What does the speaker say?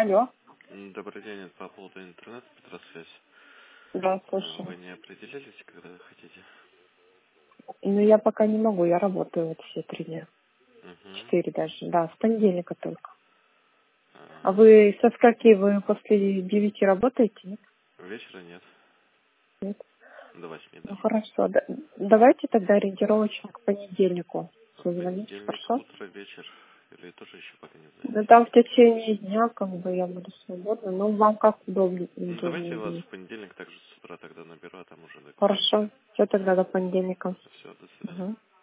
Алло. Добрый день, это по поводу интернета, Петросвязь. Да, слушаю. Вы не определились, когда хотите? Ну, я пока не могу, я работаю вот все 3 дня. Угу. 4 даже, да, с понедельника только. А вы со скольки, вы после 9 работаете, нет? Вечера нет, Нет? до 8 Ну, даже. хорошо. Давайте тогда ориентировочно к понедельнику А созвоните, понедельник, хорошо? утро, вечер, или тоже еще пока не Ну, знаете? там в течение дня, как бы, я буду свободна. Ну, вам как Ну, давайте удобнее вас будет. в понедельник также с утра тогда наберу, а там уже договоримся. Хорошо. Все тогда до понедельника. Все, до свидания. Угу.